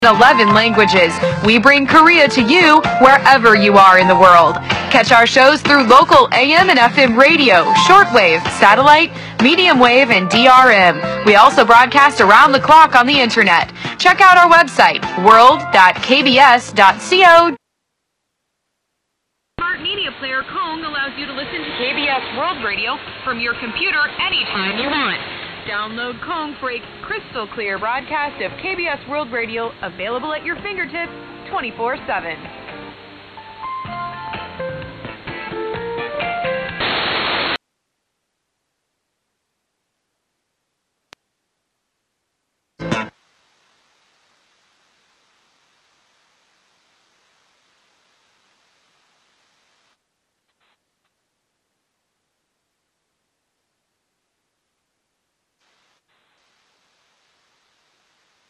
11 languages. We bring Korea to you wherever you are in the world. Catch our shows through local AM and FM radio, shortwave, satellite, medium wave, and DRM. We also broadcast around the clock on the internet. Check out our website, world.kbs.co. Smart Media Player Kong allows you to listen to KBS World Radio from your computer anytime you want. Download Kong for a crystal clear broadcast of KBS World Radio, available at your fingertips 24/7.